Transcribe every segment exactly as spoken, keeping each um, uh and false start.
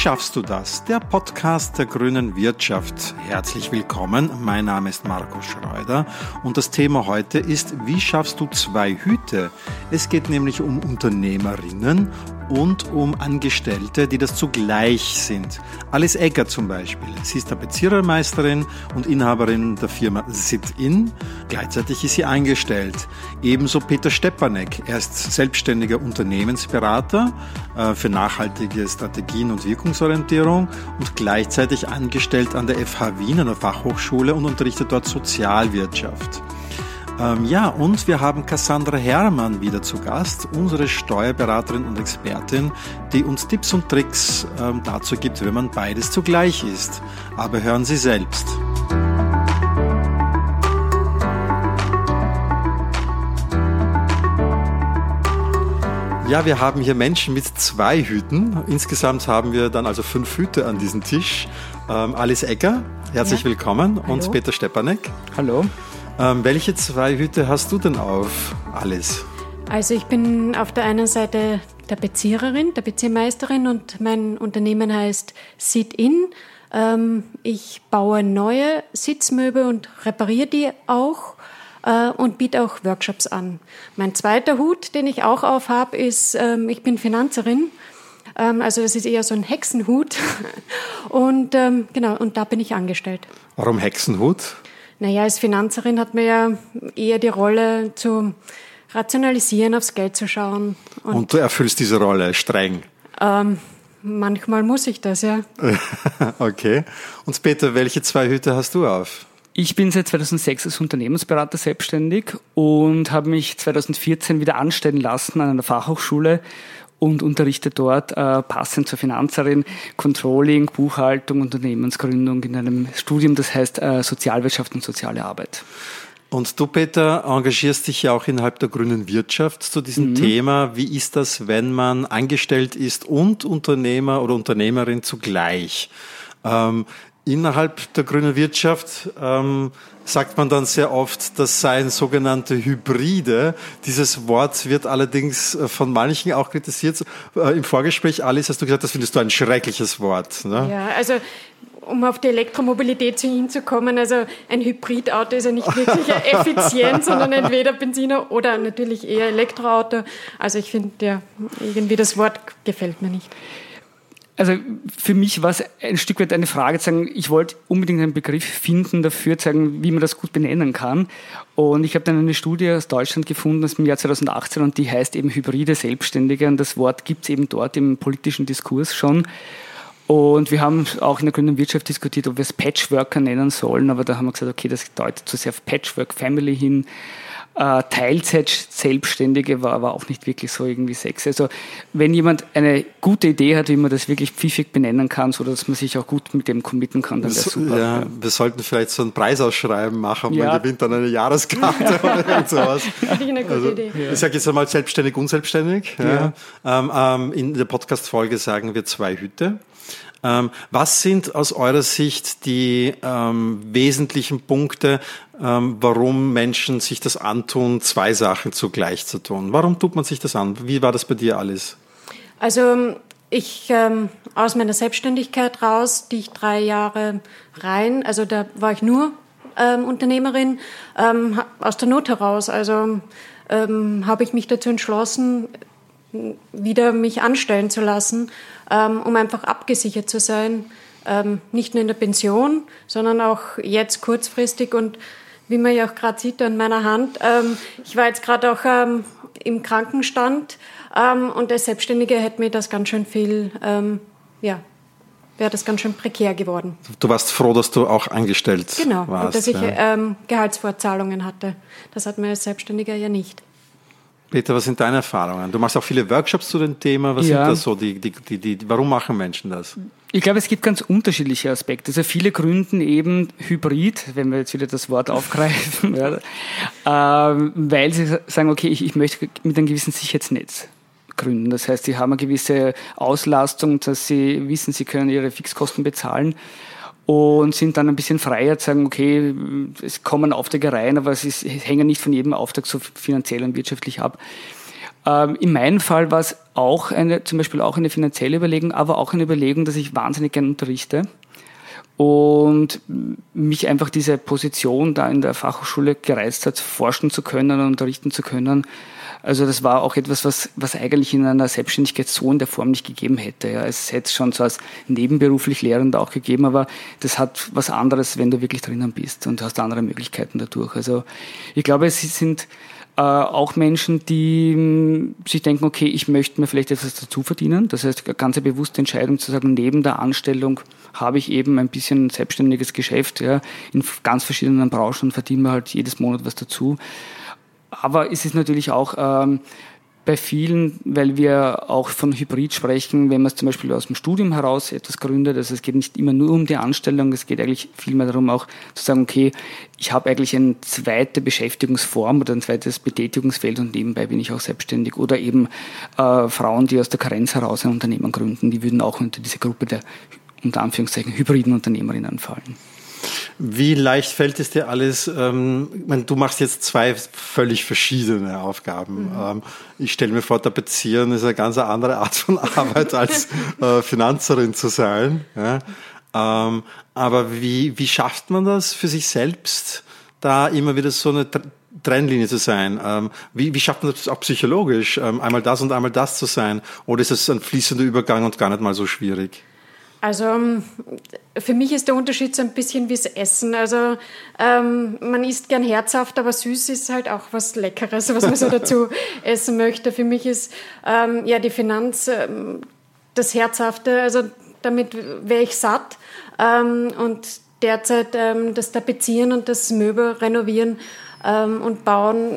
schaffst du das? Der Podcast der grünen Wirtschaft. Herzlich willkommen, mein Name ist Markus Schreuder und das Thema heute ist, wie schaffst du zwei Hüte? Es geht nämlich um Unternehmerinnen und um Angestellte, die das zugleich sind. Alice Egger zum Beispiel. Sie ist Tapezierermeisterin und Inhaberin der Firma Sit-In. Gleichzeitig ist sie angestellt. Ebenso Peter Stepanek. Er ist selbstständiger Unternehmensberater äh, für nachhaltige Strategien und Wirkungsorientierung und gleichzeitig angestellt an der F H Wien, einer Fachhochschule, und unterrichtet dort Sozialwirtschaft. Ähm, ja, und wir haben Cassandra Herrmann wieder zu Gast, unsere Steuerberaterin und Expertin, die uns Tipps und Tricks ähm, dazu gibt, wenn man beides zugleich ist. Aber hören Sie selbst. Ja, wir haben hier Menschen mit zwei Hüten. Insgesamt haben wir dann also fünf Hüte an diesem Tisch. Ähm, Alice Egger, herzlich ja. willkommen. Hallo. Und Peter Stepanek. Hallo. Ähm, welche zwei Hüte hast du denn auf, Alice? Also ich bin auf der einen Seite Tapeziererin, Tapeziermeisterin und mein Unternehmen heißt Sit-In. Ähm, ich baue neue Sitzmöbel und repariere die auch äh, und biete auch Workshops an. Mein zweiter Hut, den ich auch aufhab, ist, ähm, ich bin Finanzerin. Ähm, also das ist eher so ein Hexenhut und ähm, genau, und da bin ich angestellt. Warum Hexenhut? Naja, als Finanzerin hat man ja eher die Rolle zu rationalisieren, aufs Geld zu schauen. Und, und du erfüllst diese Rolle streng? Ähm, manchmal muss ich das, ja. Okay. Und Peter, welche zwei Hüte hast du auf? Ich bin seit zweitausendsechs als Unternehmensberater selbstständig und habe mich zweitausendvierzehn wieder anstellen lassen an einer Fachhochschule und unterrichte dort äh, passend zur Finanzerin Controlling, Buchhaltung, Unternehmensgründung in einem Studium, das heißt äh, Sozialwirtschaft und soziale Arbeit. Und du, Peter, engagierst dich ja auch innerhalb der grünen Wirtschaft zu diesem mhm. Thema. Wie ist das, wenn man angestellt ist und Unternehmer oder Unternehmerin zugleich? Ähm, innerhalb der grünen Wirtschaft ähm, sagt man dann sehr oft, das seien sogenannte Hybride. Dieses Wort wird allerdings von manchen auch kritisiert. Im Vorgespräch, Alice, hast du gesagt, das findest du ein schreckliches Wort. Ne? Ja, also um auf die Elektromobilität zu hinzukommen, also ein Hybridauto ist ja nicht wirklich effizient, sondern entweder Benziner oder natürlich eher Elektroauto. Also ich finde, ja, irgendwie das Wort gefällt mir nicht. Also für mich war es ein Stück weit eine Frage, zu sagen, ich wollte unbedingt einen Begriff finden dafür, zu sagen, wie man das gut benennen kann. Und ich habe dann eine Studie aus Deutschland gefunden, aus dem Jahr zweitausendachtzehn, und die heißt eben hybride Selbstständige. Und das Wort gibt es eben dort im politischen Diskurs schon. Und wir haben auch in der grünen Wirtschaft diskutiert, ob wir es Patchworker nennen sollen. Aber da haben wir gesagt, okay, das deutet zu sehr auf Patchwork Family hin. Äh, Teilzeit-Selbstständige war aber auch nicht wirklich so irgendwie sexy. Also wenn jemand eine gute Idee hat, wie man das wirklich pfiffig benennen kann, so dass man sich auch gut mit dem committen kann, dann wäre es super. Ja, ja. Wir sollten vielleicht so ein Preisausschreiben machen, ja. man gewinnt dann eine Jahreskarte oder irgend sowas. Das ist eine gute also, Idee. Ja. Ich sage jetzt einmal selbstständig, unselbstständig. Ja. Ja. Ähm, ähm, in der Podcast-Folge sagen wir zwei Hüte. Ähm, was sind aus eurer Sicht die ähm, wesentlichen Punkte, ähm, warum Menschen sich das antun, zwei Sachen zugleich zu tun? Warum tut man sich das an? Wie war das bei dir, Alice? Also ich ähm, aus meiner Selbstständigkeit raus, die ich drei Jahre rein, also da war ich nur ähm, Unternehmerin, ähm, aus der Not heraus. Also ähm, habe ich mich dazu entschlossen, wieder mich anstellen zu lassen, ähm, um einfach abgesichert zu sein, ähm, nicht nur in der Pension, sondern auch jetzt kurzfristig. Und wie man ja auch gerade sieht an meiner Hand, ähm, ich war jetzt gerade auch ähm, im Krankenstand ähm, und als Selbstständige hätte mir das ganz schön viel, ähm, ja, wäre das ganz schön prekär geworden. Du warst froh, dass du auch angestellt genau, warst. Und dass ich ja. ähm, Gehaltsvorzahlungen hatte. Das hat man als Selbstständiger ja nicht. Peter, was sind deine Erfahrungen? Du machst auch viele Workshops zu dem Thema. Was ja. sind das so? Die, die, die, die, warum machen Menschen das? Ich glaube, es gibt ganz unterschiedliche Aspekte. Also viele gründen eben Hybrid, wenn wir jetzt wieder das Wort aufgreifen, ja, äh, weil sie sagen, okay, ich, ich möchte mit einem gewissen Sicherheitsnetz gründen. Das heißt, sie haben eine gewisse Auslastung, dass sie wissen, sie können ihre Fixkosten bezahlen. Und sind dann ein bisschen freier zu sagen, okay, es kommen Aufträge rein, aber es, ist, es hängen nicht von jedem Auftrag so finanziell und wirtschaftlich ab. Ähm, in meinem Fall war es auch eine, zum Beispiel auch eine finanzielle Überlegung, aber auch eine Überlegung, dass ich wahnsinnig gern unterrichte und mich einfach diese Position da in der Fachhochschule gereizt hat, forschen zu können und unterrichten zu können. Also das war auch etwas, was, was eigentlich in einer Selbstständigkeit so in der Form nicht gegeben hätte. Ja, es hätte es schon so als nebenberuflich Lehrender auch gegeben, aber das hat was anderes, wenn du wirklich drinnen bist und hast andere Möglichkeiten dadurch. Also ich glaube, es sind äh, auch Menschen, die mh, sich denken, okay, ich möchte mir vielleicht etwas dazu verdienen. Das heißt, eine ganz bewusste Entscheidung zu sagen, neben der Anstellung habe ich eben ein bisschen ein selbstständiges Geschäft, ja, in ganz verschiedenen Branchen, verdienen wir halt jedes Monat was dazu. Aber es ist natürlich auch ähm, bei vielen, weil wir auch von Hybrid sprechen, wenn man es zum Beispiel aus dem Studium heraus etwas gründet, also es geht nicht immer nur um die Anstellung, es geht eigentlich vielmehr darum auch zu sagen, okay, ich habe eigentlich eine zweite Beschäftigungsform oder ein zweites Betätigungsfeld und nebenbei bin ich auch selbstständig. Oder eben äh, Frauen, die aus der Karenz heraus ein Unternehmen gründen, die würden auch unter diese Gruppe der, unter Anführungszeichen, hybriden Unternehmerinnen fallen. Wie leicht fällt es dir alles, ähm, ich meine, du machst jetzt zwei völlig verschiedene Aufgaben. Mhm. Ähm, ich stelle mir vor, Tapezieren ist eine ganz andere Art von Arbeit als äh, Finanzerin zu sein. Ja? Ähm, aber wie, wie schafft man das für sich selbst, da immer wieder so eine Trennlinie zu sein? Ähm, wie, wie schafft man das auch psychologisch, ähm, einmal das und einmal das zu sein? Oder ist es ein fließender Übergang und gar nicht mal so schwierig? Also für mich ist der Unterschied so ein bisschen wie das Essen. Also ähm, man isst gern herzhaft, aber süß ist halt auch was Leckeres, was man so dazu essen möchte. Für mich ist ähm, ja die Finanz ähm, das Herzhafte. Also damit wäre ich satt. Ähm, und derzeit ähm, das Tapezieren und das Möbel renovieren ähm, und bauen,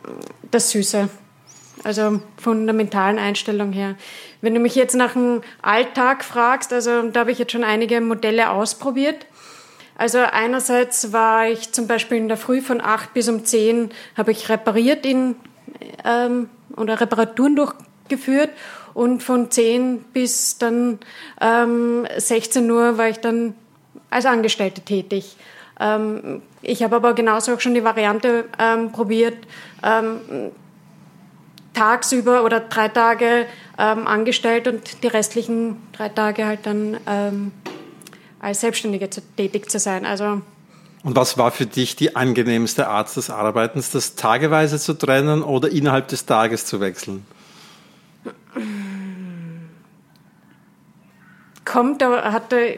das Süße. Also von der mentalen Einstellung her. Wenn du mich jetzt nach dem Alltag fragst, also da habe ich jetzt schon einige Modelle ausprobiert. Also einerseits war ich zum Beispiel in der Früh von acht bis um zehn habe ich repariert in, ähm, oder Reparaturen durchgeführt und von zehn bis dann ähm, sechzehn Uhr war ich dann als Angestellte tätig. Ähm, ich habe aber genauso auch schon die Variante ähm, probiert, ähm, tagsüber oder drei Tage ähm, angestellt und die restlichen drei Tage halt dann ähm, als Selbstständige zu, tätig zu sein. Also und was war für dich die angenehmste Art des Arbeitens, das tageweise zu trennen oder innerhalb des Tages zu wechseln? Kommt, aber hatte,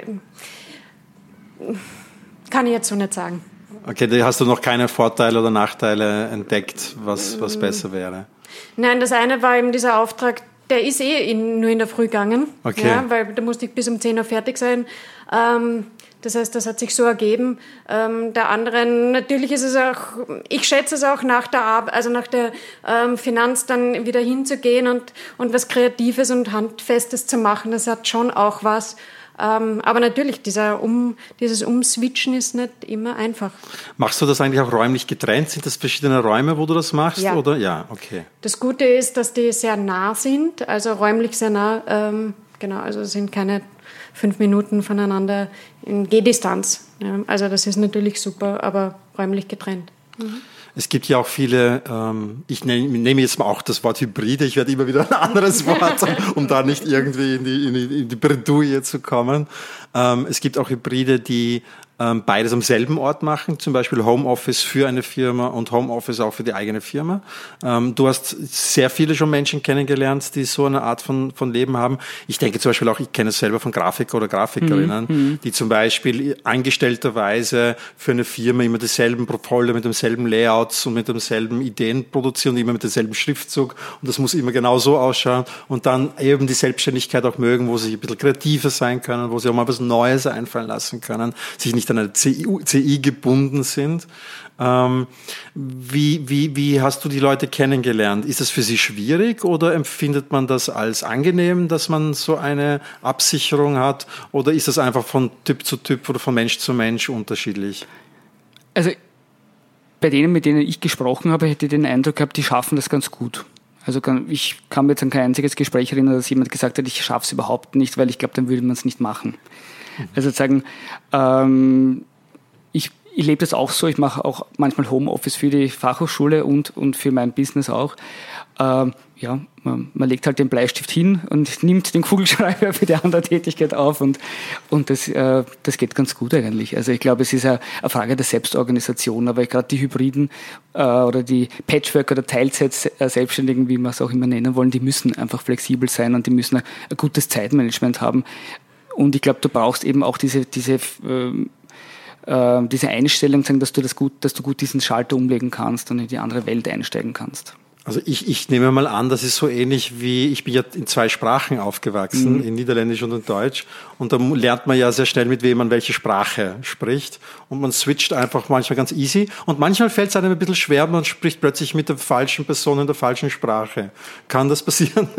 kann ich jetzt so nicht sagen. Okay, da hast du noch keine Vorteile oder Nachteile entdeckt, was, was besser wäre? Nein, das eine war eben dieser Auftrag, der ist eh in, nur in der Früh gegangen, okay. Ja, weil da musste ich bis um zehn Uhr fertig sein. Ähm, das heißt, das hat sich so ergeben. Ähm, der andere, natürlich ist es auch, ich schätze es auch nach der Arbeit, also nach der ähm, Finanz dann wieder hinzugehen und, und was Kreatives und Handfestes zu machen, das hat schon auch was. Ähm, aber natürlich, dieser um, dieses Umswitchen ist nicht immer einfach. Machst du das eigentlich auch räumlich getrennt? Sind das verschiedene Räume, wo du das machst? Ja. Oder? Ja, okay. Das Gute ist, dass die sehr nah sind, also räumlich sehr nah. Ähm, genau, also es sind keine fünf Minuten voneinander in Gehdistanz. Ja, also das ist natürlich super, aber räumlich getrennt. Mhm. Es gibt ja auch viele, ähm, ich nehme, nehme jetzt mal auch das Wort Hybride, ich werde immer wieder ein anderes Wort, um da nicht irgendwie in die, in die, in die Bredouille zu kommen. Ähm, es gibt auch Hybride, die ähm, beides am selben Ort machen, zum Beispiel Homeoffice für eine Firma und Homeoffice auch für die eigene Firma. Ähm, du hast sehr viele schon Menschen kennengelernt, die so eine Art von, von Leben haben. Ich denke zum Beispiel auch, ich kenne es selber von Grafiker oder Grafikerinnen, mhm. die zum Beispiel angestellterweise für eine Firma immer dieselben Protokolle mit demselben Layouts und mit demselben Ideen produzieren, immer mit demselben Schriftzug und das muss immer genau so ausschauen und dann eben die Selbstständigkeit auch mögen, wo sie ein bisschen kreativer sein können, wo sie auch mal was Neues einfallen lassen können, sich nicht an eine C I gebunden sind. Ähm, wie, wie, wie hast du die Leute kennengelernt? Ist es für sie schwierig oder empfindet man das als angenehm, dass man so eine Absicherung hat oder ist das einfach von Typ zu Typ oder von Mensch zu Mensch unterschiedlich? Also bei denen, mit denen ich gesprochen habe, hätte ich den Eindruck gehabt, die schaffen das ganz gut. Also ich kann mir jetzt an kein einziges Gespräch erinnern, dass jemand gesagt hat, ich schaffe es überhaupt nicht, weil ich glaube, dann würde man es nicht machen. Also sagen, ähm, ich, ich lebe das auch so. Ich mache auch manchmal Homeoffice für die Fachhochschule und, und für mein Business auch. Ähm, ja, man, man legt halt den Bleistift hin und nimmt den Kugelschreiber für die andere Tätigkeit auf und, und das, äh, das geht ganz gut eigentlich. Also ich glaube, es ist eine, eine Frage der Selbstorganisation, aber gerade die Hybriden äh, oder die Patchwork- oder Teilzeit-Selbstständigen, wie wir es auch immer nennen wollen, die müssen einfach flexibel sein und die müssen ein, ein gutes Zeitmanagement haben. Und ich glaube, du brauchst eben auch diese, diese äh, äh, diese Einstellung, dass du das gut, dass du gut diesen Schalter umlegen kannst und in die andere Welt einsteigen kannst. Also ich, ich nehme mal an, das ist so ähnlich wie, ich bin ja in zwei Sprachen aufgewachsen, mhm. in Niederländisch und in Deutsch. Und da lernt man ja sehr schnell, mit wem man welche Sprache spricht. Und man switcht einfach manchmal ganz easy. Und manchmal fällt es einem ein bisschen schwer, man spricht plötzlich mit der falschen Person in der falschen Sprache. Kann das passieren?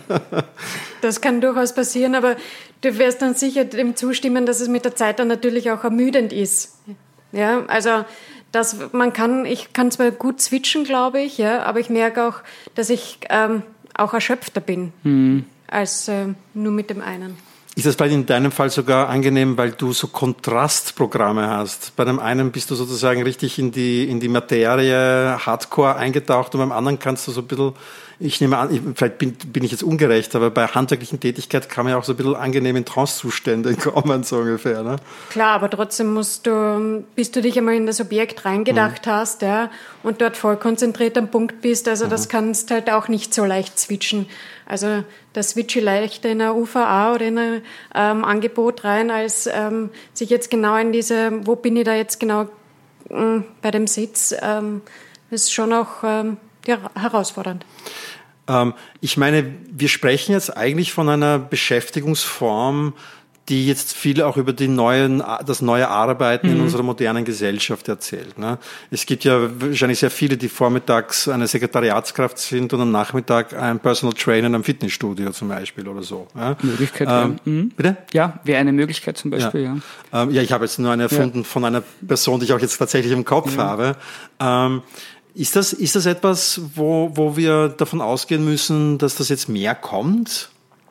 Das kann durchaus passieren, aber du wirst dann sicher dem zustimmen, dass es mit der Zeit dann natürlich auch ermüdend ist. Ja, also Das, man kann, ich kann zwar gut switchen, glaube ich, ja, aber ich merke auch, dass ich ähm, auch erschöpfter bin mhm. als äh, nur mit dem einen. Ist das vielleicht in deinem Fall sogar angenehm, weil du so Kontrastprogramme hast? Bei dem einen bist du sozusagen richtig in die, in die Materie Hardcore eingetaucht und beim anderen kannst du so ein bisschen, ich nehme an, ich, vielleicht bin, bin ich jetzt ungerecht, aber bei handwerklichen Tätigkeit kann man ja auch so ein bisschen angenehm in Trancezustände kommen, so ungefähr, ne? Klar, aber trotzdem musst du, bis du dich einmal in das Objekt reingedacht mhm. hast, ja, und dort voll konzentriert am Punkt bist, also mhm. das kannst halt auch nicht so leicht switchen. Also da switche ich leichter in ein U V A oder in ein ähm, Angebot rein, als ähm, sich jetzt genau in diese, wo bin ich da jetzt genau ähm, bei dem Sitz, ähm, ist schon auch ähm, ja, herausfordernd. Ähm, ich meine, wir sprechen jetzt eigentlich von einer Beschäftigungsform, die jetzt viel auch über die neuen, das neue Arbeiten mhm. in unserer modernen Gesellschaft erzählt. Ne? Es gibt ja wahrscheinlich sehr viele, die vormittags eine Sekretariatskraft sind und am Nachmittag ein Personal Trainer in einem Fitnessstudio zum Beispiel oder so. Ja? Möglichkeit, ähm, ja. Mhm. Bitte? Ja, wäre eine Möglichkeit zum Beispiel, ja. Ja, ähm, ja ich habe jetzt nur eine erfunden ja. von einer Person, die ich auch jetzt tatsächlich im Kopf ja. habe. Ähm, ist das, ist das etwas, wo, wo wir davon ausgehen müssen, dass das jetzt mehr kommt?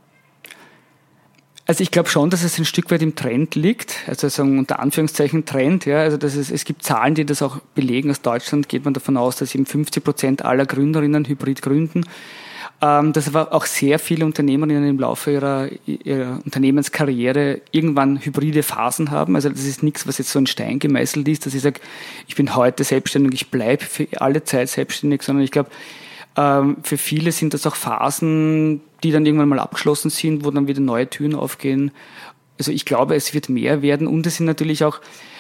Also ich glaube schon, dass es ein Stück weit im Trend liegt, also sagen unter Anführungszeichen Trend, ja, also dass es, es gibt Zahlen, die das auch belegen. Aus Deutschland geht man davon aus, dass eben fünfzig Prozent aller Gründerinnen Hybrid gründen. Ähm, dass aber auch sehr viele Unternehmerinnen im Laufe ihrer, ihrer Unternehmenskarriere irgendwann hybride Phasen haben. Also das ist nichts, was jetzt so in Stein gemeißelt ist, dass ich sage, ich bin heute selbstständig, ich bleibe für alle Zeit selbstständig, sondern ich glaube, ähm, für viele sind das auch Phasen, die dann irgendwann mal abgeschlossen sind, wo dann wieder neue Türen aufgehen. Also ich glaube, es wird mehr werden und es sind natürlich auch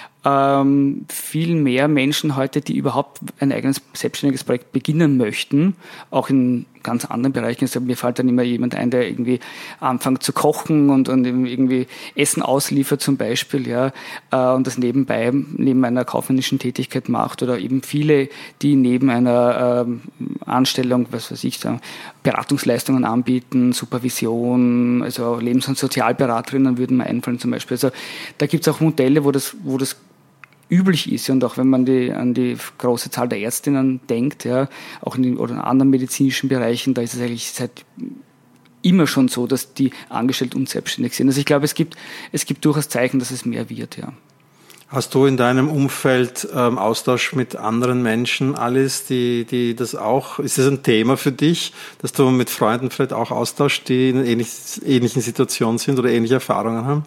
ähm, viel mehr Menschen heute, die überhaupt ein eigenes selbstständiges Projekt beginnen möchten, auch in ganz anderen Bereichen. Also mir fällt dann immer jemand ein, der irgendwie anfängt zu kochen und, und irgendwie Essen ausliefert zum Beispiel, ja, äh, und das nebenbei, neben einer kaufmännischen Tätigkeit macht oder eben viele, die neben einer ähm, Anstellung, was weiß ich, so, Beratungsleistungen anbieten, Supervision, also Lebens- und Sozialberaterinnen würden mir einfallen zum Beispiel. Also da gibt es auch Modelle, wo das, wo das üblich ist. Und auch wenn man die, an die große Zahl der Ärztinnen denkt, ja, auch in den oder in anderen medizinischen Bereichen, da ist es eigentlich seit immer schon so, dass die angestellt und selbstständig sind. Also ich glaube, es gibt, es gibt durchaus Zeichen, dass es mehr wird, ja. Hast du in deinem Umfeld ähm, Austausch mit anderen Menschen, Alice, die, die das auch, ist das ein Thema für dich, dass du mit Freunden vielleicht auch austauschst, die in ähnlich, ähnlichen Situationen sind oder ähnliche Erfahrungen haben?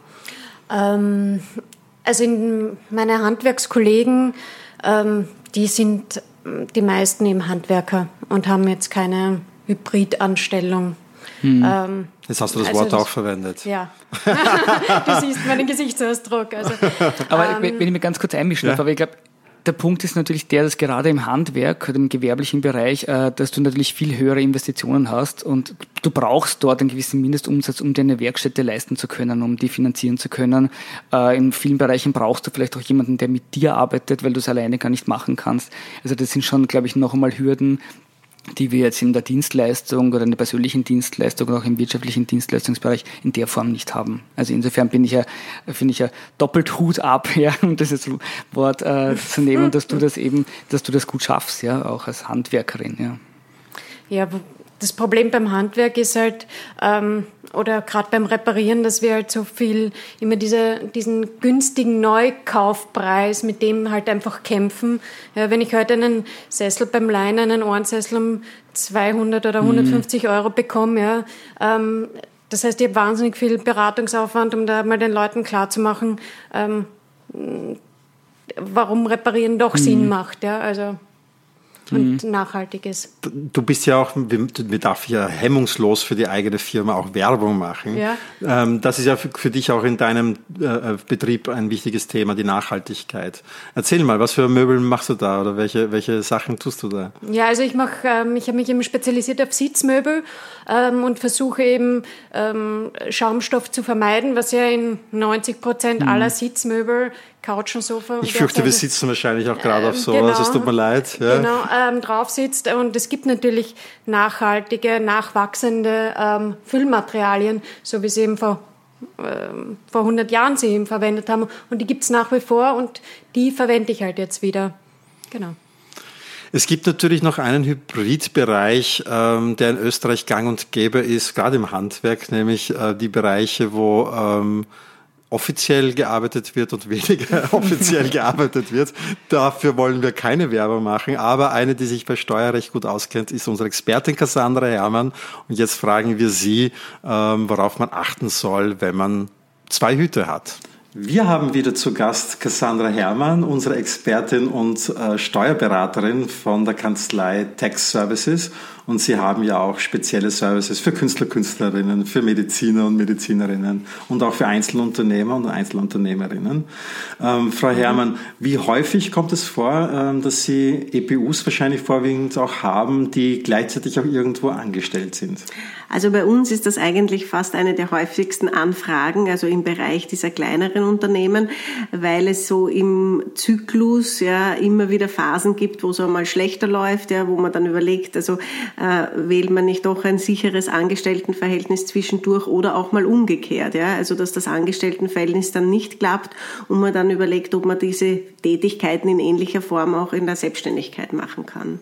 Ähm, also in meine Handwerkskollegen, ähm, die sind die meisten eben Handwerker und haben jetzt keine Hybridanstellung. Hm. Ähm, Jetzt hast du das also Wort das, auch verwendet. Ja, du siehst meinen Gesichtsausdruck. Also, aber ähm, wenn ich mir ganz kurz einmischen darf, ja. aber ich glaube, der Punkt ist natürlich der, dass gerade im Handwerk, im gewerblichen Bereich, äh, dass du natürlich viel höhere Investitionen hast und du brauchst dort einen gewissen Mindestumsatz, um dir eine Werkstätte leisten zu können, um die finanzieren zu können. Äh, in vielen Bereichen brauchst du vielleicht auch jemanden, der mit dir arbeitet, weil du es alleine gar nicht machen kannst. Also das sind schon, glaube ich, noch einmal Hürden, die wir jetzt in der Dienstleistung oder in der persönlichen Dienstleistung oder auch im wirtschaftlichen Dienstleistungsbereich in der Form nicht haben. Also insofern bin ich ja, finde ich ja doppelt Hut ab, ja, um das Wort äh, zu nehmen, dass du das eben, dass du das gut schaffst, ja, auch als Handwerkerin, ja. Ja, das Problem beim Handwerk ist halt, ähm, oder gerade beim Reparieren, dass wir halt so viel immer diese, diesen günstigen Neukaufpreis, mit dem halt einfach kämpfen. Ja, wenn ich heute einen Sessel beim Leihen, einen Ohrensessel um zweihundert oder hundertfünfzig mhm. Euro bekomme, ja, ähm, das heißt, ich habe wahnsinnig viel Beratungsaufwand, um da mal den Leuten klarzumachen, ähm, warum Reparieren doch mhm. Sinn macht, ja, also und mhm. nachhaltig ist. Du bist ja auch, wir darf ja hemmungslos für die eigene Firma auch Werbung machen. Ja. Das ist ja für, für dich auch in deinem äh, Betrieb ein wichtiges Thema, die Nachhaltigkeit. Erzähl mal, was für Möbel machst du da oder welche, welche Sachen tust du da? Ja, also ich mache, ähm, ich habe mich eben spezialisiert auf Sitzmöbel ähm, und versuche eben ähm, Schaumstoff zu vermeiden, was ja in neunzig Prozent mhm. aller Sitzmöbel, Couch und Sofa. Ich fürchte, wir sitzen wahrscheinlich auch gerade ähm, auf sowas, genau, es tut mir leid. Ja. Genau, ähm, drauf sitzt und es gibt natürlich nachhaltige, nachwachsende ähm, Füllmaterialien, so wie sie eben vor, ähm, vor hundert Jahren sie eben verwendet haben und die gibt es nach wie vor und die verwende ich halt jetzt wieder. Genau. Es gibt natürlich noch einen Hybridbereich, ähm, der in Österreich gang und gäbe ist, gerade im Handwerk, nämlich äh, die Bereiche, wo ähm, offiziell gearbeitet wird und weniger offiziell gearbeitet wird. Dafür wollen wir keine Werbung machen, aber eine, die sich bei Steuerrecht gut auskennt, ist unsere Expertin Cassandra Herrmann. Und jetzt fragen wir sie, ähm, worauf man achten soll, wenn man zwei Hüte hat. Wir haben wieder zu Gast Cassandra Herrmann, unsere Expertin und äh, Steuerberaterin von der Kanzlei Tax Services. Und Sie haben ja auch spezielle Services für Künstler, Künstlerinnen, für Mediziner und Medizinerinnen und auch für Einzelunternehmer und Einzelunternehmerinnen. Ähm, Frau Herrmann, wie häufig kommt es vor, ähm, dass Sie E P Us wahrscheinlich vorwiegend auch haben, die gleichzeitig auch irgendwo angestellt sind? Also bei uns ist das eigentlich fast eine der häufigsten Anfragen, also im Bereich dieser kleineren Unternehmen, weil es so im Zyklus ja immer wieder Phasen gibt, wo es auch mal schlechter läuft, ja, wo man dann überlegt, also äh, wählt man nicht doch ein sicheres Angestelltenverhältnis zwischendurch oder auch mal umgekehrt, ja, also dass das Angestelltenverhältnis dann nicht klappt und man dann überlegt, ob man diese Tätigkeiten in ähnlicher Form auch in der Selbstständigkeit machen kann.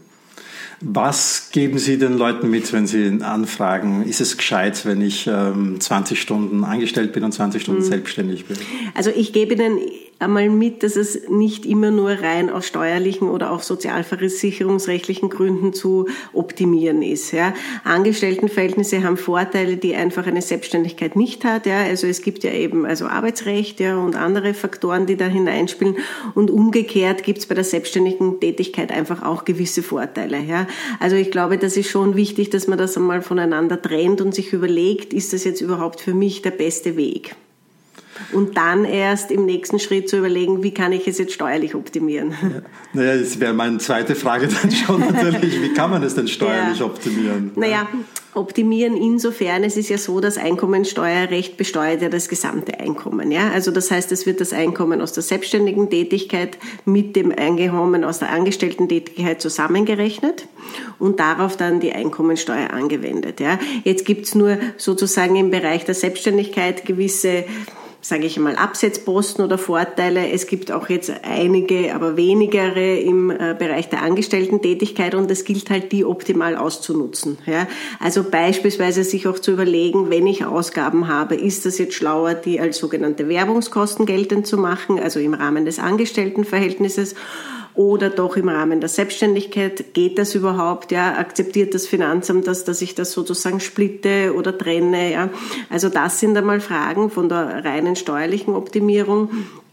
Was geben Sie den Leuten mit, wenn Sie anfragen, ist es gescheit, wenn ich ähm, zwanzig Stunden angestellt bin und zwanzig Stunden mhm. selbstständig bin? Also ich gebe Ihnen einmal mit, dass es nicht immer nur rein aus steuerlichen oder auch sozialversicherungsrechtlichen Gründen zu optimieren ist. Ja. Angestelltenverhältnisse haben Vorteile, die einfach eine Selbstständigkeit nicht hat. Ja. Also es gibt ja eben also Arbeitsrecht ja, und andere Faktoren, die da hineinspielen. Und umgekehrt gibt es bei der selbstständigen Tätigkeit einfach auch gewisse Vorteile. Ja. Also ich glaube, das ist schon wichtig, dass man das einmal voneinander trennt und sich überlegt, ist das jetzt überhaupt für mich der beste Weg? Und dann erst im nächsten Schritt zu überlegen, wie kann ich es jetzt steuerlich optimieren? Ja. Naja, das wäre meine zweite Frage dann schon natürlich, wie kann man es denn steuerlich ja. optimieren? Naja, optimieren insofern, es ist ja so, das Einkommensteuerrecht besteuert ja das gesamte Einkommen. Ja? Also das heißt, es wird das Einkommen aus der selbstständigen Tätigkeit mit dem Einkommen aus der Angestellten-Tätigkeit zusammengerechnet und darauf dann die Einkommensteuer angewendet. Ja? Jetzt gibt es nur sozusagen im Bereich der Selbstständigkeit gewisse, sage ich mal, Absetzposten oder Vorteile. Es gibt auch jetzt einige, aber wenigere im Bereich der Angestellten-Tätigkeit und es gilt halt, die optimal auszunutzen. Ja? Also beispielsweise sich auch zu überlegen, wenn ich Ausgaben habe, ist das jetzt schlauer, die als sogenannte Werbungskosten geltend zu machen, also im Rahmen des Angestelltenverhältnisses, oder doch im Rahmen der Selbstständigkeit. Geht das überhaupt? Ja, akzeptiert das Finanzamt das, dass ich das sozusagen splitte oder trenne? Ja, also das sind einmal Fragen von der reinen steuerlichen Optimierung.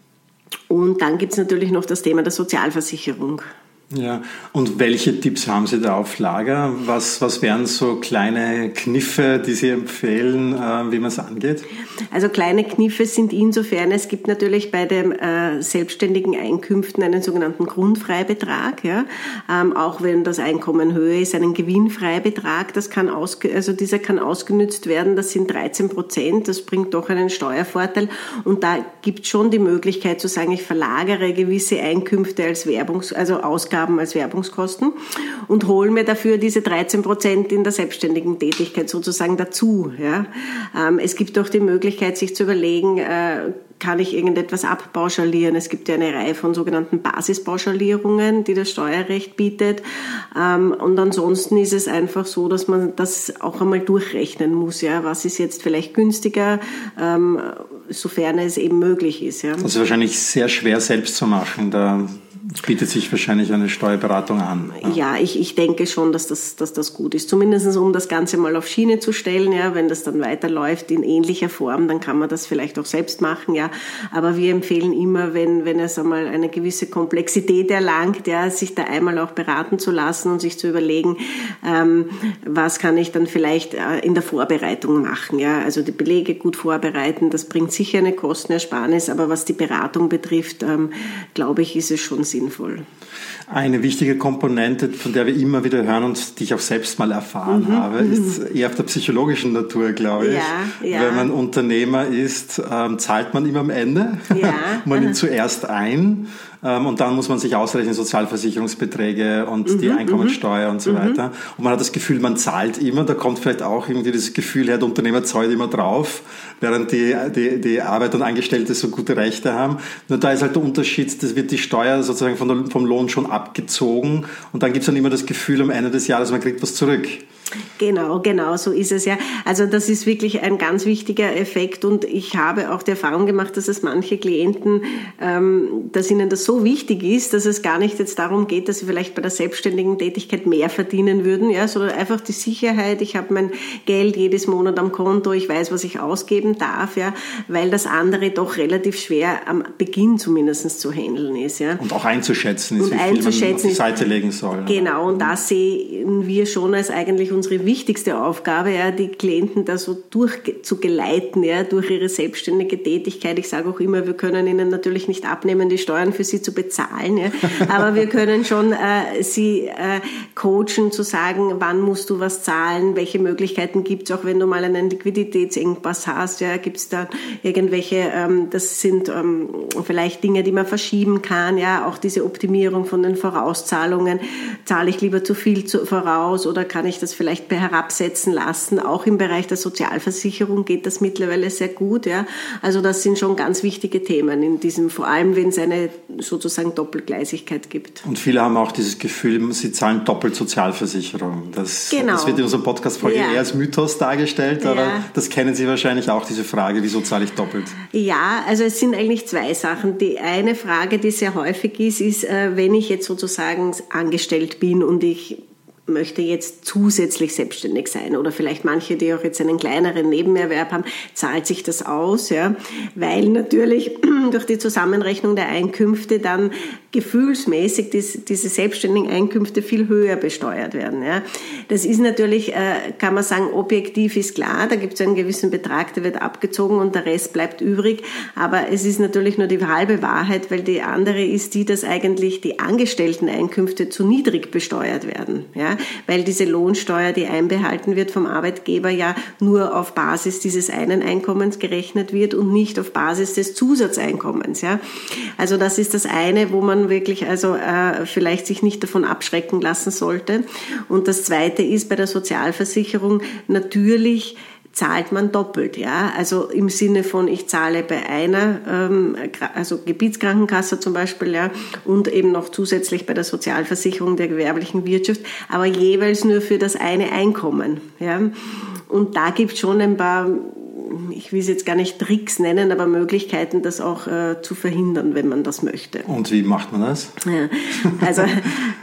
Und dann gibt es natürlich noch das Thema der Sozialversicherung. Ja, und welche Tipps haben Sie da auf Lager? Was, was wären so kleine Kniffe, die Sie empfehlen, äh, wie man es angeht? Also kleine Kniffe sind insofern, es gibt natürlich bei den äh, selbstständigen Einkünften einen sogenannten Grundfreibetrag, ja, ähm, auch wenn das Einkommen höher ist, einen Gewinnfreibetrag, das kann ausge, also dieser kann ausgenützt werden, das sind dreizehn Prozent, das bringt doch einen Steuervorteil und da gibt es schon die Möglichkeit zu sagen, ich verlagere gewisse Einkünfte als Werbungs-, also Ausgaben haben als Werbungskosten und hole mir dafür diese dreizehn Prozent in der selbstständigen Tätigkeit sozusagen dazu. Ja. Ähm, es gibt auch die Möglichkeit, sich zu überlegen, äh, kann ich irgendetwas abpauschalieren? Es gibt ja eine Reihe von sogenannten Basispauschalierungen, die das Steuerrecht bietet. Und ansonsten ist es einfach so, dass man das auch einmal durchrechnen muss. Ja, was ist jetzt vielleicht günstiger, sofern es eben möglich ist. Ja. Das ist wahrscheinlich sehr schwer selbst zu machen. Da bietet sich wahrscheinlich eine Steuerberatung an. Ja, ja ich, ich denke schon, dass das, dass das gut ist. Zumindest um das Ganze mal auf Schiene zu stellen. Ja, wenn das dann weiterläuft in ähnlicher Form, dann kann man das vielleicht auch selbst machen. Ja, aber wir empfehlen immer, wenn, wenn es einmal eine gewisse Komplexität erlangt, ja, sich da einmal auch beraten zu lassen und sich zu überlegen, ähm, was kann ich dann vielleicht äh, in der Vorbereitung machen. Ja, also die Belege gut vorbereiten, das bringt sicher eine Kostenersparnis, aber was die Beratung betrifft, ähm, glaube ich, ist es schon sinnvoll. Eine wichtige Komponente, von der wir immer wieder hören und die ich auch selbst mal erfahren mhm. habe, ist eher auf der psychologischen Natur, glaube ich. Ja, ja. Wenn man Unternehmer ist, ähm, zahlt man immer am Ende. Ja. Man nimmt zuerst ein ähm, und dann muss man sich ausrechnen, Sozialversicherungsbeträge und mhm, die Einkommensteuer und so mhm. weiter. Und man hat das Gefühl, man zahlt immer. Da kommt vielleicht auch irgendwie das Gefühl her, der Unternehmer zahlt immer drauf, während die, die, die Arbeiter und Angestellte so gute Rechte haben. Nur da ist halt der Unterschied, das wird die Steuer sozusagen von der, vom Lohn schon abgezogen und dann gibt es dann immer das Gefühl am Ende des Jahres, man kriegt was zurück. Genau, genau, so ist es ja. Also das ist wirklich ein ganz wichtiger Effekt und ich habe auch die Erfahrung gemacht, dass es manche Klienten, ähm, dass ihnen das so wichtig ist, dass es gar nicht jetzt darum geht, dass sie vielleicht bei der selbstständigen Tätigkeit mehr verdienen würden, ja, sondern einfach die Sicherheit, ich habe mein Geld jedes Monat am Konto, ich weiß, was ich ausgeben darf, ja, weil das andere doch relativ schwer am Beginn zumindest zu handeln ist, ja. Und auch einzuschätzen ist, und wie viel einzuschätzen man auf die Seite legen soll. Genau, und das sehen wir schon als eigentlich unsere wichtigste Aufgabe, ja, die Klienten da so durchzugeleiten, ja, durch ihre selbstständige Tätigkeit. Ich sage auch immer, wir können ihnen natürlich nicht abnehmen, die Steuern für sie zu bezahlen, ja, aber wir können schon äh, sie äh, coachen, zu sagen, wann musst du was zahlen, welche Möglichkeiten gibt es, auch wenn du mal einen Liquiditätsengpass hast, ja, gibt es da irgendwelche, ähm, das sind ähm, vielleicht Dinge, die man verschieben kann, ja, auch diese Optimierung von den Vorauszahlungen, zahle ich lieber zu viel zu, voraus oder kann ich das vielleicht herabsetzen lassen. Auch im Bereich der Sozialversicherung geht das mittlerweile sehr gut. Ja. Also das sind schon ganz wichtige Themen in diesem, vor allem wenn es eine sozusagen Doppelgleisigkeit gibt. Und viele haben auch dieses Gefühl, sie zahlen doppelt Sozialversicherung. Das, genau. das wird in unserer Podcast-Folge ja. eher als Mythos dargestellt, aber ja. das kennen Sie wahrscheinlich auch, diese Frage, wieso zahle ich doppelt? Ja, also es sind eigentlich zwei Sachen. Die eine Frage, die sehr häufig ist, ist, wenn ich jetzt sozusagen angestellt bin und ich möchte jetzt zusätzlich selbstständig sein oder vielleicht manche, die auch jetzt einen kleineren Nebenerwerb haben, zahlt sich das aus, ja, weil natürlich durch die Zusammenrechnung der Einkünfte dann gefühlsmäßig diese, diese selbstständigen Einkünfte viel höher besteuert werden, ja. Das ist natürlich, äh, kann man sagen, objektiv ist klar, da gibt es einen gewissen Betrag, der wird abgezogen und der Rest bleibt übrig, aber es ist natürlich nur die halbe Wahrheit, weil die andere ist die, dass eigentlich die Angestellten-Einkünfte zu niedrig besteuert werden, ja. Weil diese Lohnsteuer, die einbehalten wird vom Arbeitgeber, ja nur auf Basis dieses einen Einkommens gerechnet wird und nicht auf Basis des Zusatzeinkommens. Ja. Also das ist das eine, wo man wirklich also äh, vielleicht sich nicht davon abschrecken lassen sollte. Und das zweite ist bei der Sozialversicherung natürlich, zahlt man doppelt, ja, also im Sinne von, ich zahle bei einer, ähm, also Gebietskrankenkasse zum Beispiel, ja, und eben noch zusätzlich bei der Sozialversicherung der gewerblichen Wirtschaft, aber jeweils nur für das eine Einkommen, ja, und da gibt es schon ein paar, ich will es jetzt gar nicht Tricks nennen, aber Möglichkeiten, das auch äh, zu verhindern, wenn man das möchte. Und wie macht man das? Ja, also äh,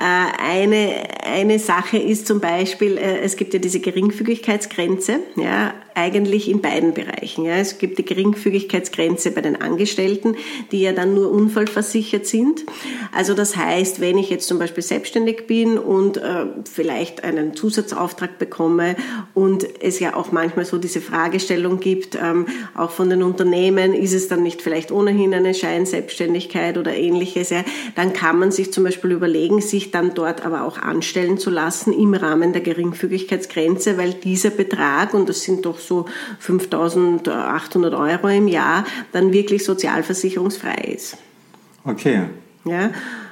eine, eine Sache ist zum Beispiel, äh, es gibt ja diese Geringfügigkeitsgrenze, ja, eigentlich in beiden Bereichen. Ja. Es gibt die Geringfügigkeitsgrenze bei den Angestellten, die ja dann nur unfallversichert sind. Also das heißt, wenn ich jetzt zum Beispiel selbstständig bin und äh, vielleicht einen Zusatzauftrag bekomme und es ja auch manchmal so diese Fragestellung gibt, ähm, auch von den Unternehmen, ist es dann nicht vielleicht ohnehin eine Scheinselbstständigkeit oder ähnliches, ja, dann kann man sich zum Beispiel überlegen, sich dann dort aber auch anstellen zu lassen im Rahmen der Geringfügigkeitsgrenze, weil dieser Betrag, und das sind doch so fünftausendachthundert Euro im Jahr, dann wirklich sozialversicherungsfrei ist. Okay. Ja.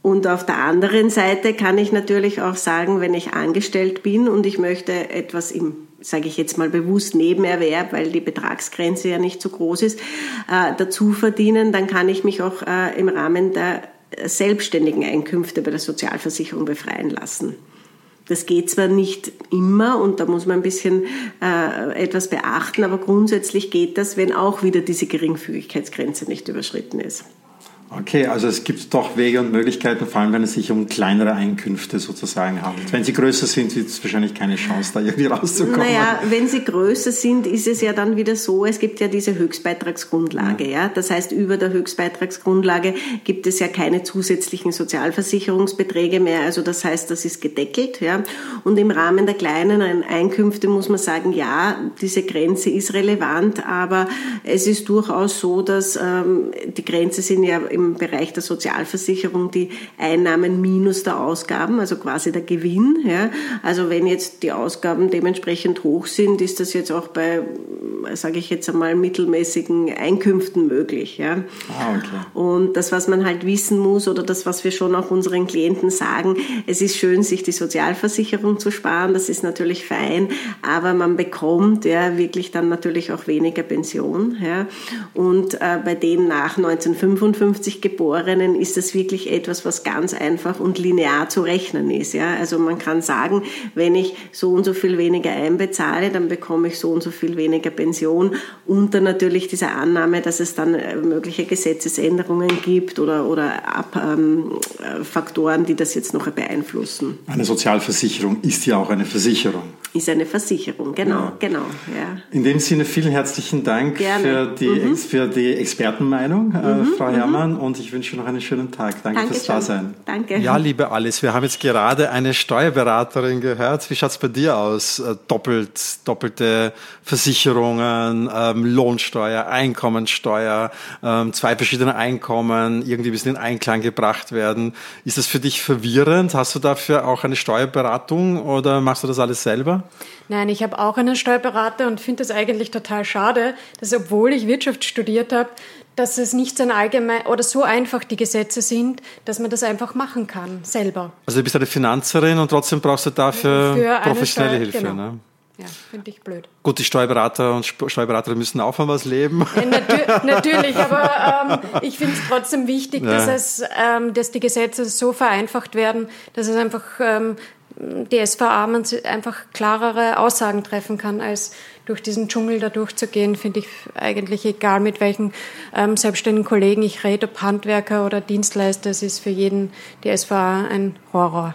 Und auf der anderen Seite kann ich natürlich auch sagen, wenn ich angestellt bin und ich möchte etwas im, sage ich jetzt mal bewusst, Nebenerwerb, weil die Betragsgrenze ja nicht so groß ist, äh, dazu verdienen, dann kann ich mich auch äh, im Rahmen der selbstständigen Einkünfte bei der Sozialversicherung befreien lassen. Das geht zwar nicht immer und da muss man ein bisschen äh, etwas beachten, aber grundsätzlich geht das, wenn auch wieder diese Geringfügigkeitsgrenze nicht überschritten ist. Okay, also es gibt doch Wege und Möglichkeiten, vor allem wenn es sich um kleinere Einkünfte sozusagen handelt. Wenn sie größer sind, wird es wahrscheinlich keine Chance, da irgendwie rauszukommen. Naja, wenn sie größer sind, ist es ja dann wieder so, es gibt ja diese Höchstbeitragsgrundlage. Ja. Ja? Das heißt, über der Höchstbeitragsgrundlage gibt es ja keine zusätzlichen Sozialversicherungsbeträge mehr. Also das heißt, das ist gedeckelt. Ja? Und im Rahmen der kleinen Einkünfte muss man sagen, ja, diese Grenze ist relevant, aber es ist durchaus so, dass ähm, die Grenze sind ja im Bereich der Sozialversicherung die Einnahmen minus der Ausgaben, also quasi der Gewinn. Ja. Also wenn jetzt die Ausgaben dementsprechend hoch sind, ist das jetzt auch bei, sage ich jetzt einmal, mittelmäßigen Einkünften möglich. Ja. Ah, okay. Und das, was man halt wissen muss oder das, was wir schon auch unseren Klienten sagen, es ist schön, sich die Sozialversicherung zu sparen, das ist natürlich fein, aber man bekommt ja wirklich dann natürlich auch weniger Pension. Ja. Und äh, bei den nach neunzehnhundertfünfundfünfzig Geborenen ist das wirklich etwas, was ganz einfach und linear zu rechnen ist. Ja. Also man kann sagen, wenn ich so und so viel weniger einbezahle, dann bekomme ich so und so viel weniger Pension, unter natürlich dieser Annahme, dass es dann mögliche Gesetzesänderungen gibt oder, oder Ab, ähm, Faktoren, die das jetzt noch beeinflussen. Eine Sozialversicherung ist ja auch eine Versicherung. Ist eine Versicherung, genau, ja. genau. Ja. In dem Sinne vielen herzlichen Dank für die, mhm. für die Expertenmeinung, mhm. äh, Frau Herrmann, mhm. und ich wünsche noch einen schönen Tag. Danke Dankeschön. fürs Dasein. Danke. Ja, liebe Alice, wir haben jetzt gerade eine Steuerberaterin gehört. Wie schaut es bei dir aus? Doppelt, doppelte Versicherungen, ähm, Lohnsteuer, Einkommensteuer, ähm, zwei verschiedene Einkommen, irgendwie ein bisschen in Einklang gebracht werden. Ist das für dich verwirrend? Hast du dafür auch eine Steuerberatung oder machst du das alles selber? Nein, ich habe auch einen Steuerberater und finde das eigentlich total schade, dass obwohl ich Wirtschaft studiert habe, dass es nicht so ein allgemein oder so einfach die Gesetze sind, dass man das einfach machen kann, selber. Also du bist eine Finanzerin und trotzdem brauchst du dafür Für professionelle Hilfe. Genau. Ne? Ja, finde ich blöd. Gut, die Steuerberater und Steuerberaterinnen müssen auch von was leben. Ja, natür- natürlich, aber ähm, ich finde es trotzdem wichtig, ja. dass, es, ähm, dass die Gesetze so vereinfacht werden, dass es einfach ähm, die S V A man einfach klarere Aussagen treffen kann, als durch diesen Dschungel da durchzugehen, finde ich eigentlich egal, mit welchen ähm, selbstständigen Kollegen ich rede, ob Handwerker oder Dienstleister, es ist für jeden die S V A ein Horror.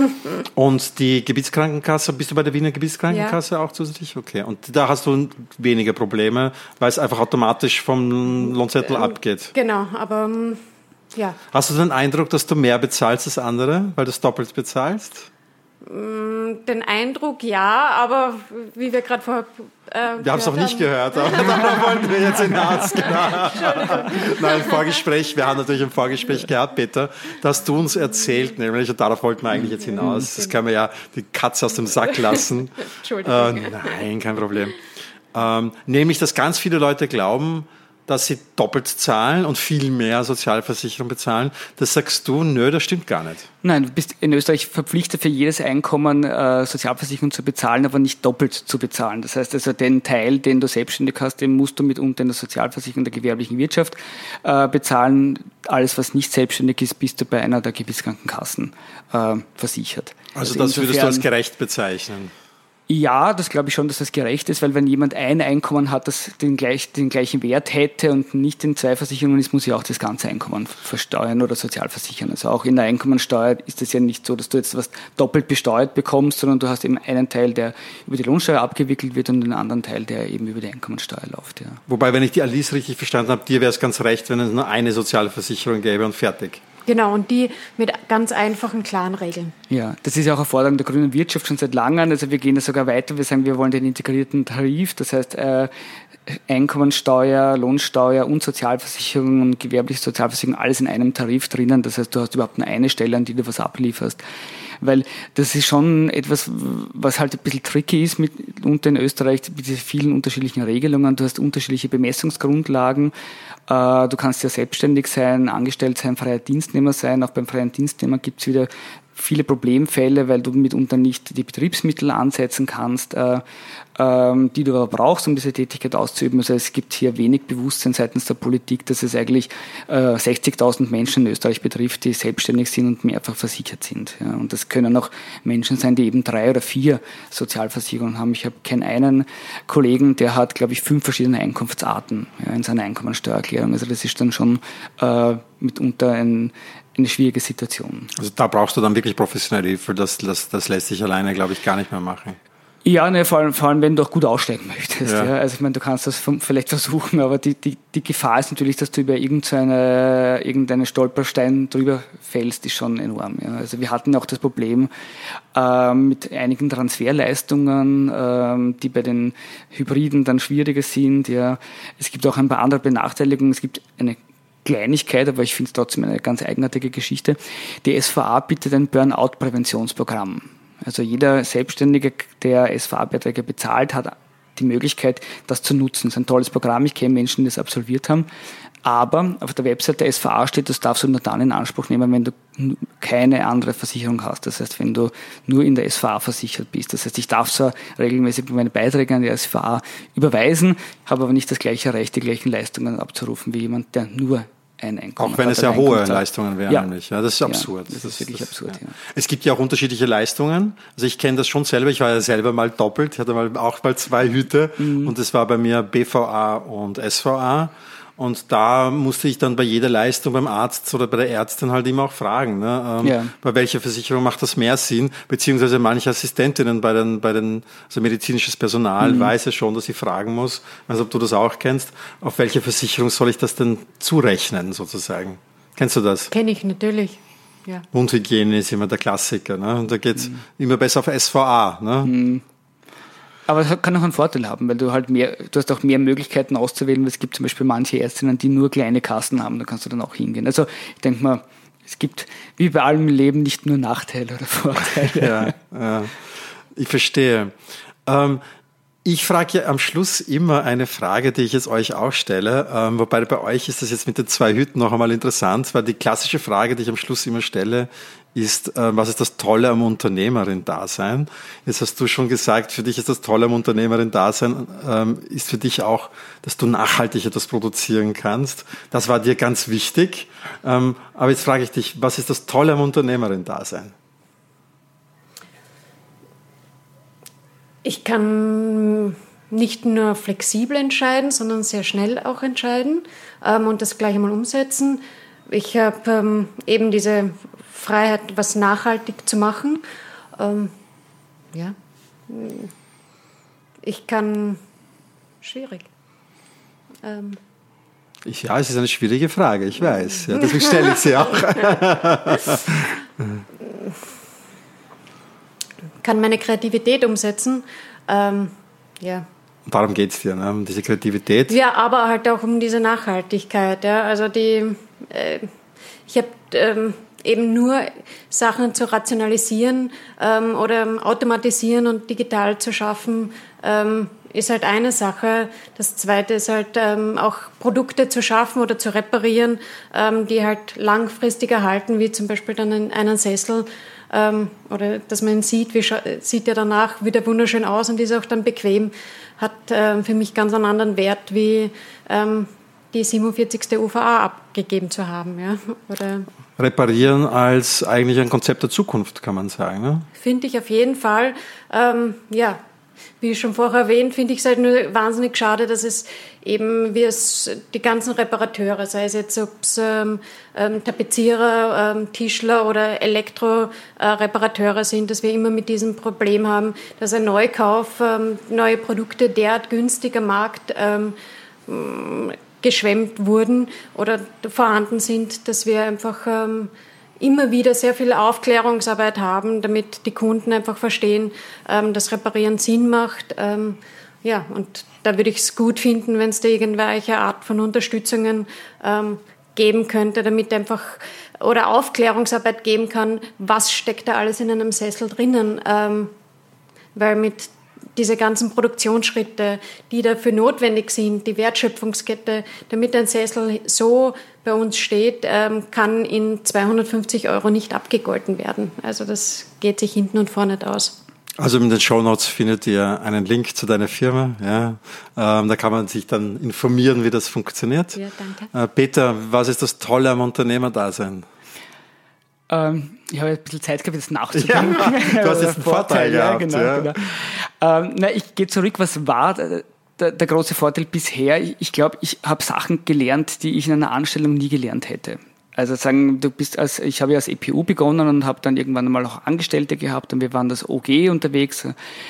Und die Gebietskrankenkasse, bist du bei der Wiener Gebietskrankenkasse ja. auch zusätzlich? Okay, und da hast du weniger Probleme, weil es einfach automatisch vom Lohnzettel ähm, abgeht. Genau, aber ähm, ja. Hast du den Eindruck, dass du mehr bezahlst als andere, weil du es doppelt bezahlst? Den Eindruck, ja, aber wie wir gerade vorher äh, wir haben es noch nicht gehört, aber da wollten wir jetzt hinaus. Genau. Nein, im Vorgespräch, wir haben natürlich ein Vorgespräch gehabt, Peter, da hast du uns erzählt, nämlich, und darauf wollten wir eigentlich jetzt hinaus, das können wir ja die Katze aus dem Sack lassen. Entschuldigung. Äh, nein, kein Problem. Ähm, nämlich, dass ganz viele Leute glauben, dass sie doppelt zahlen und viel mehr Sozialversicherung bezahlen. Das sagst du, nö, das stimmt gar nicht. Nein, du bist in Österreich verpflichtet, für jedes Einkommen äh, Sozialversicherung zu bezahlen, aber nicht doppelt zu bezahlen. Das heißt also, den Teil, den du selbstständig hast, den musst du mitunter in der Sozialversicherung der gewerblichen Wirtschaft äh, bezahlen. Alles, was nicht selbstständig ist, bist du bei einer der Gebietskrankenkassen äh, versichert. Also, also das würdest du als gerecht bezeichnen? Ja, das glaube ich schon, dass das gerecht ist, weil wenn jemand ein Einkommen hat, das den, gleich, den gleichen Wert hätte und nicht in zwei Versicherungen ist, muss ich auch das ganze Einkommen versteuern oder sozialversichern. Also auch in der Einkommensteuer ist es ja nicht so, dass du jetzt was doppelt besteuert bekommst, sondern du hast eben einen Teil, der über die Lohnsteuer abgewickelt wird und einen anderen Teil, der eben über die Einkommensteuer läuft. Ja. Wobei, wenn ich die Alice richtig verstanden habe, dir wäre es ganz recht, wenn es nur eine Sozialversicherung gäbe und fertig. Genau, und die mit ganz einfachen, klaren Regeln. Ja, das ist ja auch eine Forderung der grünen Wirtschaft schon seit langem. Also wir gehen da sogar weiter. Wir sagen, wir wollen den integrierten Tarif, das heißt äh, Einkommensteuer, Lohnsteuer und Sozialversicherung und gewerbliche Sozialversicherung, alles in einem Tarif drinnen. Das heißt, du hast überhaupt nur eine Stelle, an die du was ablieferst. weil das ist schon etwas, was halt ein bisschen tricky ist mit unter in Österreich, mit diesen vielen unterschiedlichen Regelungen. Du hast unterschiedliche Bemessungsgrundlagen. Du kannst ja selbstständig sein, angestellt sein, freier Dienstnehmer sein. Auch beim freien Dienstnehmer gibt es wieder viele Problemfälle, weil du mitunter nicht die Betriebsmittel ansetzen kannst, äh, ähm, die du aber brauchst, um diese Tätigkeit auszuüben. Also es gibt hier wenig Bewusstsein seitens der Politik, dass es eigentlich äh, sechzigtausend Menschen in Österreich betrifft, die selbstständig sind und mehrfach versichert sind. Ja. Und das können auch Menschen sein, die eben drei oder vier Sozialversicherungen haben. Ich habe keinen einen Kollegen, der hat, glaube ich, fünf verschiedene Einkunftsarten ja, in seiner Einkommensteuererklärung. Also das ist dann schon äh, mitunter ein eine schwierige Situation. Also da brauchst du dann wirklich professionelle Hilfe, das, das, das lässt sich alleine, glaube ich, gar nicht mehr machen. Ja, ne, vor allem, vor allem, wenn du auch gut aussteigen möchtest. Ja. Ja. Also ich meine, du kannst das vielleicht versuchen, aber die, die, die Gefahr ist natürlich, dass du über irgendeine, irgendeinen Stolperstein drüber fällst, ist schon enorm. Ja. Also wir hatten auch das Problem äh, mit einigen Transferleistungen, äh, die bei den Hybriden dann schwieriger sind. Ja. Es gibt auch ein paar andere Benachteiligungen. Es gibt eine Kleinigkeit, aber ich finde es trotzdem eine ganz eigenartige Geschichte. Die S V A bietet ein Burnout-Präventionsprogramm. Also jeder Selbstständige, der S V A-Beiträge bezahlt, hat die Möglichkeit, das zu nutzen. Das ist ein tolles Programm. Ich kenne Menschen, die das absolviert haben. Aber auf der Website der S V A steht, das darfst du nur dann in Anspruch nehmen, wenn du keine andere Versicherung hast. Das heißt, wenn du nur in der S V A versichert bist. Das heißt, ich darf zwar regelmäßig meine Beiträge an die S V A überweisen, habe aber nicht das gleiche Recht, die gleichen Leistungen abzurufen wie jemand, der nur ein Einkommen Auch wenn hat, es ja hohe hat. Leistungen wären, ja. nämlich. Ja, das ist absurd. Ja, das ist wirklich das, absurd, ja. ja. Es gibt ja auch unterschiedliche Leistungen. Also ich kenne das schon selber. Ich war ja selber mal doppelt. Ich hatte mal auch mal zwei Hüte. Mhm. Und das war bei mir B V A und S V A. Und da musste ich dann bei jeder Leistung beim Arzt oder bei der Ärztin halt immer auch fragen, ne, ähm, ja. bei welcher Versicherung macht das mehr Sinn, beziehungsweise manche Assistentinnen bei den, bei den, also medizinisches Personal mhm. weiß ja schon, dass ich fragen muss, also ob du das auch kennst, auf welche Versicherung soll ich das denn zurechnen, sozusagen? Kennst du das? Kenn ich natürlich, ja. Mundhygiene ist immer der Klassiker, ne, und da geht's mhm. immer besser auf S V A, ne. Mhm. Aber es kann auch einen Vorteil haben, weil du halt mehr, du hast auch mehr Möglichkeiten auszuwählen. Es gibt zum Beispiel manche Ärztinnen, die nur kleine Kassen haben, da kannst du dann auch hingehen. Also ich denke mal, es gibt wie bei allem im Leben nicht nur Nachteile oder Vorteile. Ja, ja. Ich verstehe. Ähm, ich frage ja am Schluss immer eine Frage, die ich jetzt euch auch stelle, ähm, wobei bei euch ist das jetzt mit den zwei Hüten noch einmal interessant, weil die klassische Frage, die ich am Schluss immer stelle, ist, äh, was ist das Tolle am Unternehmerin-Dasein? Jetzt hast du schon gesagt, für dich ist das Tolle am Unternehmerin-Dasein, ähm, ist für dich auch, dass du nachhaltig etwas produzieren kannst. Das war dir ganz wichtig. Ähm, aber jetzt frage ich dich, was ist das Tolle am Unternehmerin-Dasein? Ich kann nicht nur flexibel entscheiden, sondern sehr schnell auch entscheiden ähm, und das gleich einmal umsetzen. Ich habe ähm, eben diese Freiheit, was nachhaltig zu machen. Ähm, ja, ich kann schwierig. Ähm. Ich, ja, es ist eine schwierige Frage, ich weiß. Ja, deswegen stelle ich sie auch. Kann meine Kreativität umsetzen. Ähm, ja. Darum geht es dir, ne? Um diese Kreativität. Ja, aber halt auch um diese Nachhaltigkeit. Ja. Also die, äh, ich habe ähm, eben nur Sachen zu rationalisieren ähm, oder automatisieren und digital zu schaffen, ähm, ist halt eine Sache. Das Zweite ist halt ähm, auch Produkte zu schaffen oder zu reparieren, ähm, die halt langfristig erhalten, wie zum Beispiel dann einen, einen Sessel. Ähm, oder dass man ihn sieht, wie scha- sieht er danach wieder wunderschön aus und ist auch dann bequem, hat ähm, für mich ganz einen anderen Wert, wie ähm, die siebenundvierzigste U V A abgegeben zu haben. Ja? Oder Reparieren als eigentlich ein Konzept der Zukunft, kann man sagen. Ne? Finde ich auf jeden Fall. Ähm, ja, wie schon vorher erwähnt, finde ich es halt nur wahnsinnig schade, dass es eben, wie es die ganzen Reparateure, sei es jetzt ob es ähm, ähm, Tapezierer, ähm, Tischler oder Elektroreparateure äh, sind, dass wir immer mit diesem Problem haben, dass ein Neukauf, ähm, neue Produkte derart günstig am Markt ähm, geschwemmt wurden oder vorhanden sind, dass wir einfach ähm, immer wieder sehr viel Aufklärungsarbeit haben, damit die Kunden einfach verstehen, ähm, dass Reparieren Sinn macht. Ähm, ja, und da würde ich es gut finden, wenn es da irgendwelche Art von Unterstützungen ähm, geben könnte, damit einfach oder Aufklärungsarbeit geben kann, was steckt da alles in einem Sessel drinnen, ähm, weil mit diese ganzen Produktionsschritte, die dafür notwendig sind, die Wertschöpfungskette, damit ein Sessel so bei uns steht, ähm, kann in zweihundertfünfzig Euro nicht abgegolten werden. Also das geht sich hinten und vorne nicht aus. Also in den Shownotes findet ihr einen Link zu deiner Firma. Ja. Ähm, da kann man sich dann informieren, wie das funktioniert. Ja, danke. Äh, Peter, was ist das Tolle am Unternehmerdasein? Ähm, ich habe ein bisschen Zeit gehabt, jetzt nachzudenken. Ja, du hast jetzt einen Vorteil, Vorteil gehabt. Ja, genau, ja. Genau. Ähm, na, ich gehe zurück, was war der, der, der große Vorteil bisher? Ich, ich glaube, ich habe Sachen gelernt, die ich in einer Anstellung nie gelernt hätte. Also sagen, du bist als, ich habe ja als E P U begonnen und habe dann irgendwann einmal auch Angestellte gehabt und wir waren das O G unterwegs.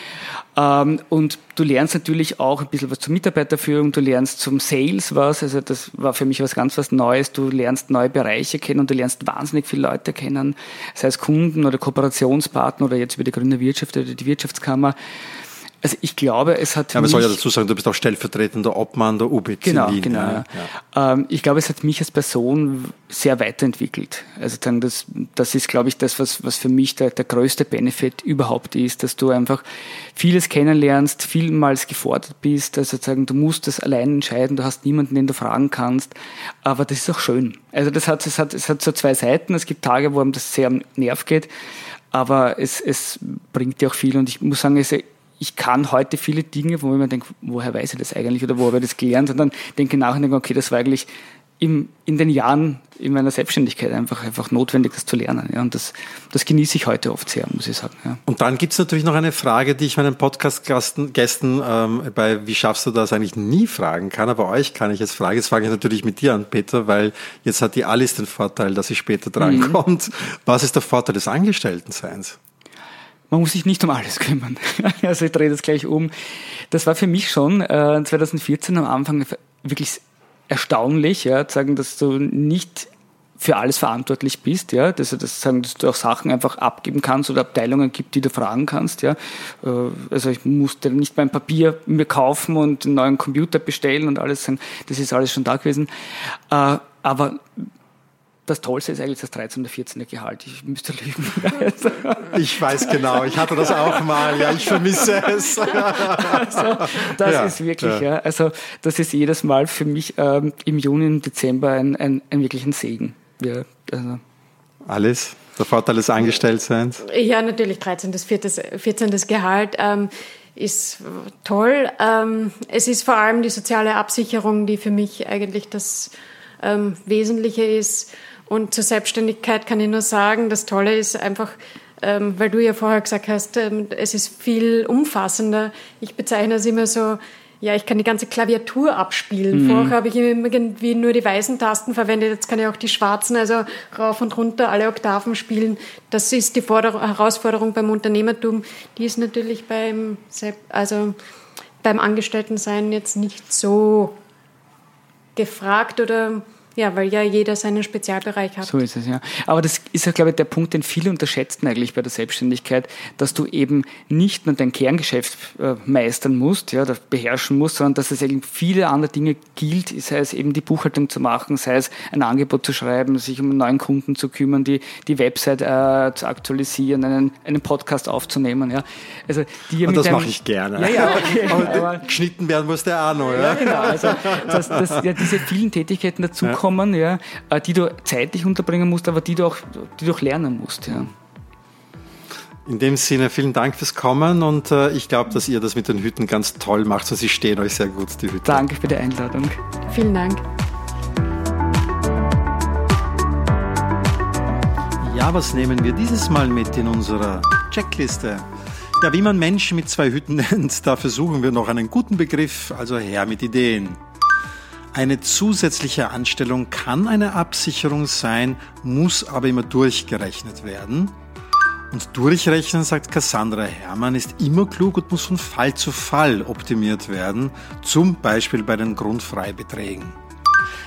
Ähm, und du lernst natürlich auch ein bisschen was zur Mitarbeiterführung, du lernst zum Sales was, also das war für mich was ganz was Neues, du lernst neue Bereiche kennen und du lernst wahnsinnig viele Leute kennen, sei es Kunden oder Kooperationspartner oder jetzt über die Grüne Wirtschaft oder die Wirtschaftskammer. Also ich glaube, es hat ja, man mich... soll ja dazu sagen, du bist auch stellvertretender Obmann der U B Z Genau, in Wien. genau. Ja. Ja. Ähm, ich glaube, es hat mich als Person sehr weiterentwickelt. Also das, das ist, glaube ich, das, was, was für mich der, der größte Benefit überhaupt ist, dass du einfach vieles kennenlernst, vielmals gefordert bist. Also sagen, du musst das allein entscheiden, du hast niemanden, den du fragen kannst. Aber das ist auch schön. Also das hat, es hat, es hat so zwei Seiten. Es gibt Tage, wo einem das sehr am Nerv geht, aber es, es bringt dir auch viel. Und ich muss sagen, es ich kann heute viele Dinge, wo ich mir denke, woher weiß ich das eigentlich oder wo habe ich das gelernt? Und dann denke ich nach und denke, okay, das war eigentlich im, in den Jahren in meiner Selbstständigkeit einfach, einfach notwendig, das zu lernen. Ja. Und das, das genieße ich heute oft sehr, muss ich sagen. Ja. Und dann gibt es natürlich noch eine Frage, die ich meinen Podcast-Gästen ähm, bei Wie schaffst du das eigentlich nie fragen kann, aber euch kann ich jetzt fragen. Jetzt frage ich natürlich mit dir an, Peter, weil jetzt hat die Alice den Vorteil, dass sie später drankommt. Mhm. Was ist der Vorteil des Angestelltenseins? Man muss sich nicht um alles kümmern. Also ich drehe das gleich um. Das war für mich schon äh, zwanzig vierzehn am Anfang wirklich erstaunlich, ja, zu sagen, dass du nicht für alles verantwortlich bist, ja, dass du das sagen, dass du auch Sachen einfach abgeben kannst oder Abteilungen gibt, die du fragen kannst, ja. Also ich musste nicht mein Papier mir kaufen und einen neuen Computer bestellen und alles sagen, das ist alles schon da gewesen. Aber das Tollste ist eigentlich das dreizehnte, vierzehnte Gehalt. Ich müsste lügen. Ich weiß genau, ich hatte das auch mal, ja, ich vermisse es. Also, das ja, ist wirklich, ja. ja. Also, das ist jedes Mal für mich ähm, im Juni, im Dezember ein, ein, ein wirklichen Segen. Ja, also. Alice, der Vorteil des Angestelltseins? Ja, natürlich, dreizehnte, vierzehnte Gehalt ähm, ist toll. Ähm, es ist vor allem die soziale Absicherung, die für mich eigentlich das ähm, Wesentliche ist. Und zur Selbstständigkeit kann ich nur sagen, das Tolle ist einfach, ähm, weil du ja vorher gesagt hast, ähm, es ist viel umfassender. Ich bezeichne es immer so, ja, ich kann die ganze Klaviatur abspielen. Mhm. Vorher habe ich irgendwie nur die weißen Tasten verwendet, jetzt kann ich auch die schwarzen, also rauf und runter alle Oktaven spielen. Das ist die Forder- Herausforderung beim Unternehmertum. Die ist natürlich beim, also beim Angestelltensein jetzt nicht so gefragt oder... Ja, weil ja jeder seinen Spezialbereich hat. So ist es, ja. Aber das ist ja, glaube ich, der Punkt, den viele unterschätzen eigentlich bei der Selbstständigkeit, dass du eben nicht nur dein Kerngeschäft äh, meistern musst, ja, oder beherrschen musst, sondern dass es eben viele andere Dinge gilt, sei es eben die Buchhaltung zu machen, sei es ein Angebot zu schreiben, sich um einen neuen Kunden zu kümmern, die, die Website äh, zu aktualisieren, einen, einen Podcast aufzunehmen, ja. Also die Und das mache ich gerne. Ja, ja, okay. Aber, aber geschnitten werden muss der auch noch, ja. Ja, genau. Also dass, dass ja, diese vielen Tätigkeiten dazukommen, ja. Kommen, ja, die du zeitlich unterbringen musst, aber die du auch, die du auch lernen musst. Ja. In dem Sinne, vielen Dank fürs Kommen und äh, ich glaube, dass ihr das mit den Hüten ganz toll macht und sie stehen euch sehr gut, die Hüte. Danke für die Einladung. Vielen Dank. Ja, was nehmen wir dieses Mal mit in unserer Checkliste? Ja, wie man Menschen mit zwei Hüten nennt, da versuchen wir noch einen guten Begriff, also her mit Ideen. Eine zusätzliche Anstellung kann eine Absicherung sein, muss aber immer durchgerechnet werden. Und durchrechnen, sagt Cassandra Herrmann, ist immer klug und muss von Fall zu Fall optimiert werden, zum Beispiel bei den Grundfreibeträgen.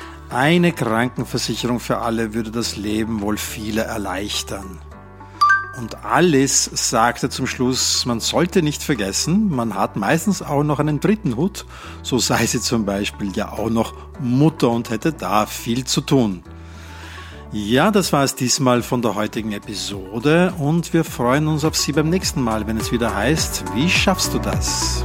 Eine Krankenversicherung für alle würde das Leben wohl viele erleichtern. Und alles sagte zum Schluss, man sollte nicht vergessen, man hat meistens auch noch einen dritten Hut, so sei sie zum Beispiel ja auch noch Mutter und hätte da viel zu tun. Ja, das war es diesmal von der heutigen Episode und wir freuen uns auf Sie beim nächsten Mal, wenn es wieder heißt, wie schaffst du das?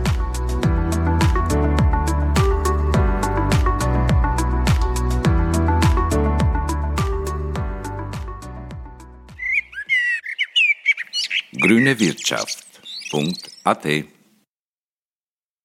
grüne Wirtschaft punkt a t